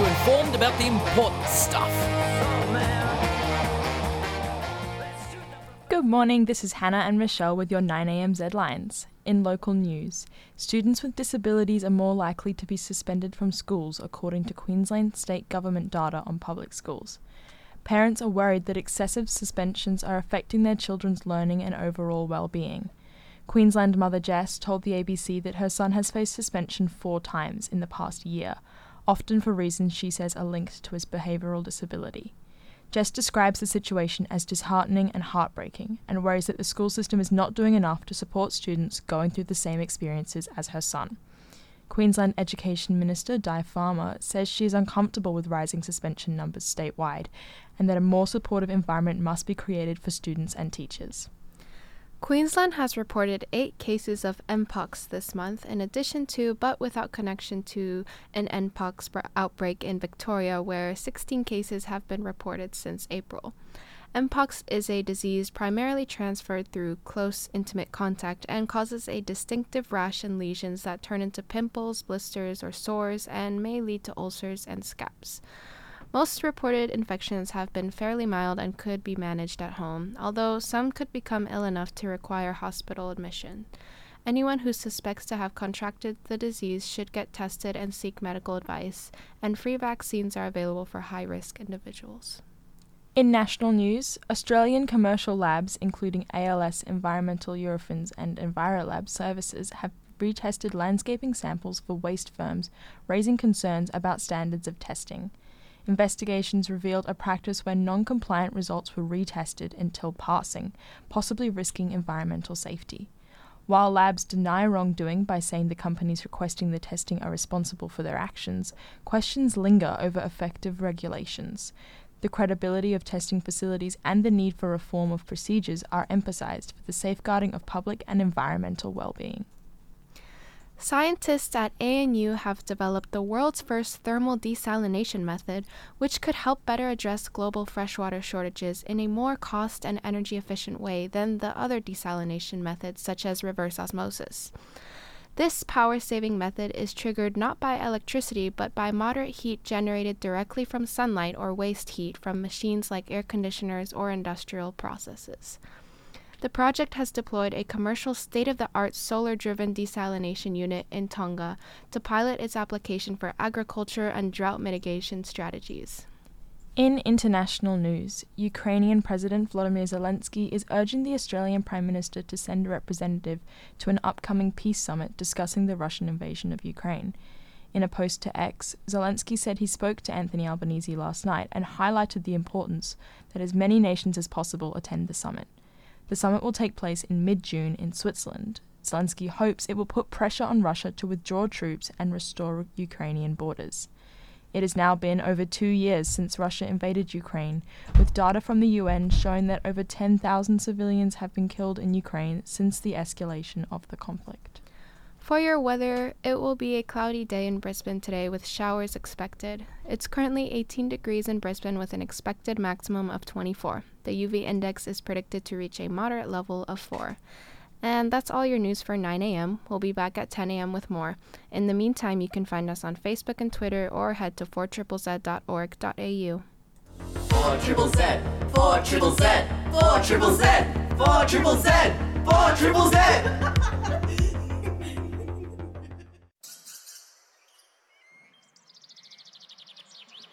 you informed about the important stuff. Good morning, this is Hannah and Michelle with your 9am Zlines. In local news, students with disabilities are more likely to be suspended from schools according to Queensland state government data on public schools. Parents are worried that excessive suspensions are affecting their children's learning and overall well-being. Queensland mother Jess told the ABC that her son has faced suspension 4 times in the past year, often for reasons she says are linked to his behavioural disability. Jess describes the situation as disheartening and heartbreaking and worries that the school system is not doing enough to support students going through the same experiences as her son. Queensland Education Minister Di Farmer says she is uncomfortable with rising suspension numbers statewide and that a more supportive environment must be created for students and teachers. Queensland has reported 8 cases of Mpox this month, in addition to, but without connection to, an Mpox outbreak in Victoria, where 16 cases have been reported since April. Mpox is a disease primarily transferred through close, intimate contact and causes a distinctive rash and lesions that turn into pimples, blisters, or sores and may lead to ulcers and scabs. Most reported infections have been fairly mild and could be managed at home, although some could become ill enough to require hospital admission. Anyone who suspects to have contracted the disease should get tested and seek medical advice, and free vaccines are available for high-risk individuals. In national news, Australian commercial labs, including ALS Environmental Eurofins and Envirolab Services, have retested landscaping samples for waste firms, raising concerns about standards of testing. Investigations revealed a practice where non-compliant results were retested until passing, possibly risking environmental safety. While labs deny wrongdoing by saying the companies requesting the testing are responsible for their actions, questions linger over effective regulations. The credibility of testing facilities and the need for reform of procedures are emphasized for the safeguarding of public and environmental well-being. Scientists at ANU have developed the world's first thermal desalination method, which could help better address global freshwater shortages in a more cost and energy-efficient way than the other desalination methods, such as reverse osmosis. This power-saving method is triggered not by electricity, but by moderate heat generated directly from sunlight or waste heat from machines like air conditioners or industrial processes. The project has deployed a commercial state-of-the-art solar-driven desalination unit in Tonga to pilot its application for agriculture and drought mitigation strategies. In international news, Ukrainian President Volodymyr Zelensky is urging the Australian Prime Minister to send a representative to an upcoming peace summit discussing the Russian invasion of Ukraine. In a post to X, Zelensky said he spoke to Anthony Albanese last night and highlighted the importance that as many nations as possible attend the summit. The summit will take place in mid-June in Switzerland. Zelensky hopes it will put pressure on Russia to withdraw troops and restore Ukrainian borders. It has now been over 2 years since Russia invaded Ukraine, with data from the UN showing that over 10,000 civilians have been killed in Ukraine since the escalation of the conflict. For your weather, it will be a cloudy day in Brisbane today with showers expected. It's currently 18 degrees in Brisbane with an expected maximum of 24. The UV index is predicted to reach a moderate level of 4. And that's all your news for 9 a.m. We'll be back at 10 a.m. with more. In the meantime, you can find us on Facebook and Twitter or head to 4ZZZ.org.au. 4ZZZ, 4ZZZ, 4ZZZ, 4ZZZ, 4ZZZ.